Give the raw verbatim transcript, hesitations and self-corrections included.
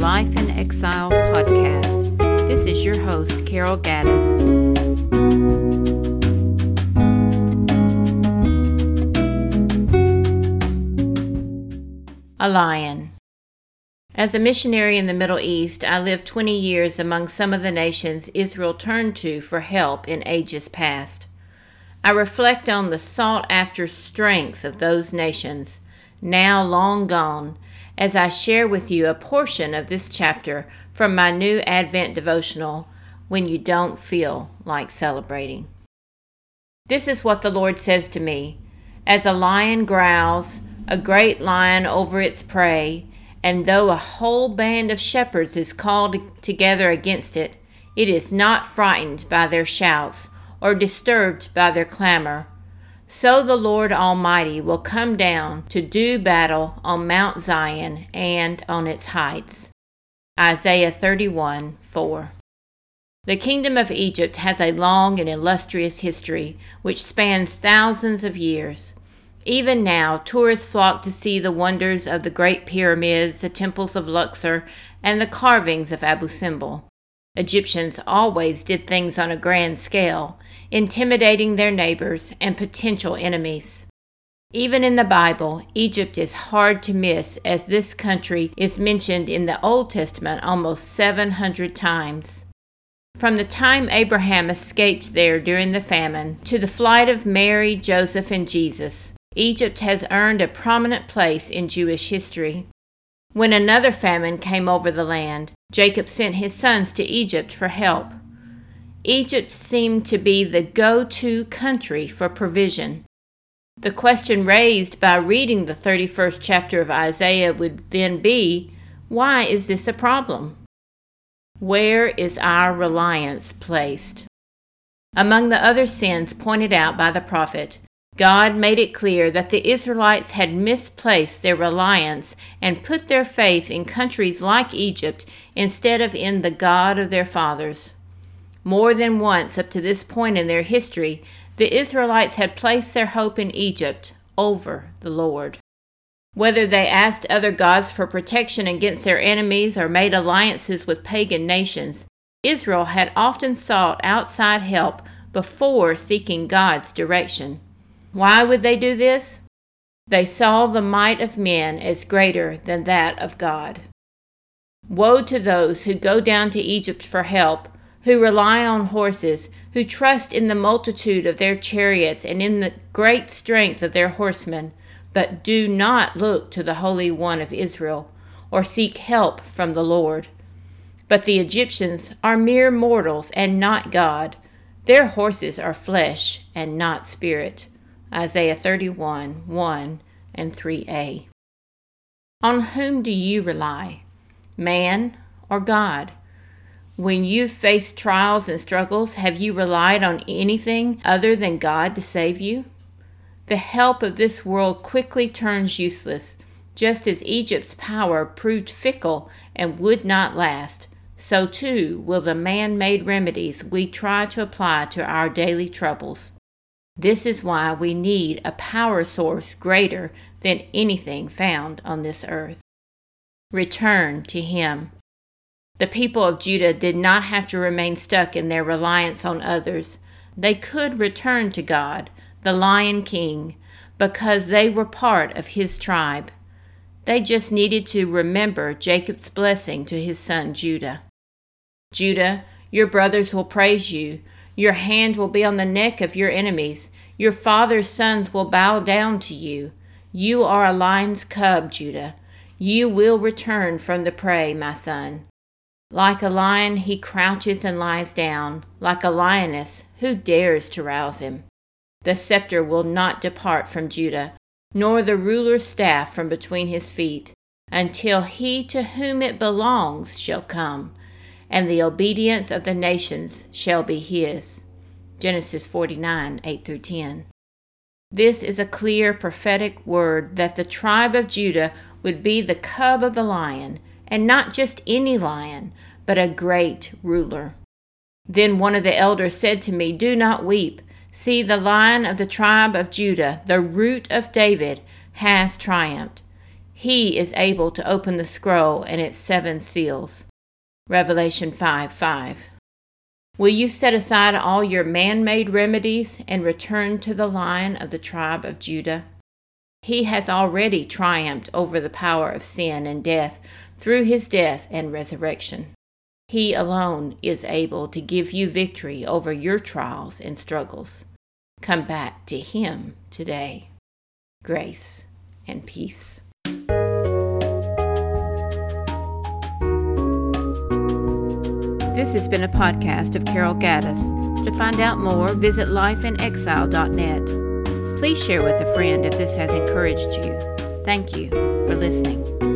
Life in Exile podcast. This is your host, Carol Gaddis. A lion. As a missionary in the Middle East, I lived twenty years among some of the nations Israel turned to for help in ages past. I reflect on the sought-after strength of those nations, now long gone, as I share with you a portion of this chapter from my new Advent devotional, When You Don't Feel Like Celebrating. This is what the Lord says to me: As a lion growls, a great lion over its prey, and though a whole band of shepherds is called together against it, it is not frightened by their shouts or disturbed by their clamor. So the Lord Almighty will come down to do battle on Mount Zion and on its heights. Isaiah thirty-one four. The kingdom of Egypt has a long and illustrious history which spans thousands of years. Even now, tourists flock to see the wonders of the Great Pyramids, the temples of Luxor, and the carvings of Abu Simbel. Egyptians always did things on a grand scale, intimidating their neighbors and potential enemies. Even in the Bible, Egypt is hard to miss, as this country is mentioned in the Old Testament almost seven hundred times. From the time Abraham escaped there during the famine to the flight of Mary, Joseph, and Jesus, Egypt has earned a prominent place in Jewish history. When another famine came over the land, Jacob sent his sons to Egypt for help. Egypt seemed to be the go-to country for provision. The question raised by reading the thirty-first chapter of Isaiah would then be, why is this a problem? Where is our reliance placed? Among the other sins pointed out by the prophet, God made it clear that the Israelites had misplaced their reliance and put their faith in countries like Egypt instead of in the God of their fathers. More than once up to this point in their history, the Israelites had placed their hope in Egypt over the Lord. Whether they asked other gods for protection against their enemies or made alliances with pagan nations, Israel had often sought outside help before seeking God's direction. Why would they do this? They saw the might of men as greater than that of God. Woe to those who go down to Egypt for help, who rely on horses, who trust in the multitude of their chariots and in the great strength of their horsemen, but do not look to the Holy One of Israel, or seek help from the Lord. But the Egyptians are mere mortals and not God. Their horses are flesh and not spirit. Isaiah thirty-one one and three a. On whom do you rely, man or God? When you've faced trials and struggles, have you relied on anything other than God to save you? The help of this world quickly turns useless. Just as Egypt's power proved fickle and would not last, so too will the man-made remedies we try to apply to our daily troubles. This is why we need a power source greater than anything found on this earth. Return to Him. The people of Judah did not have to remain stuck in their reliance on others. They could return to God, the Lion King, because they were part of His tribe. They just needed to remember Jacob's blessing to his son Judah. Judah, your brothers will praise you. Your hand will be on the neck of your enemies. Your father's sons will bow down to you. You are a lion's cub, Judah. You will return from the prey, my son. Like a lion, he crouches and lies down. Like a lioness, who dares to rouse him? The scepter will not depart from Judah, nor the ruler's staff from between his feet, until he to whom it belongs shall come, and the obedience of the nations shall be his. Genesis forty-nine eight through ten. This is a clear prophetic word that the tribe of Judah would be the cub of the lion, and not just any lion, but a great ruler. Then one of the elders said to me, Do not weep. See, the Lion of the tribe of Judah, the Root of David, has triumphed. He is able to open the scroll and its seven seals. Revelation five five. Will you set aside all your man-made remedies and return to the Lion of the tribe of Judah? He has already triumphed over the power of sin and death through his death and resurrection. He alone is able to give you victory over your trials and struggles. Come back to him today. Grace and peace. This has been a podcast of Carol Gaddis. To find out more, visit life in exile dot net. Please share with a friend if this has encouraged you. Thank you for listening.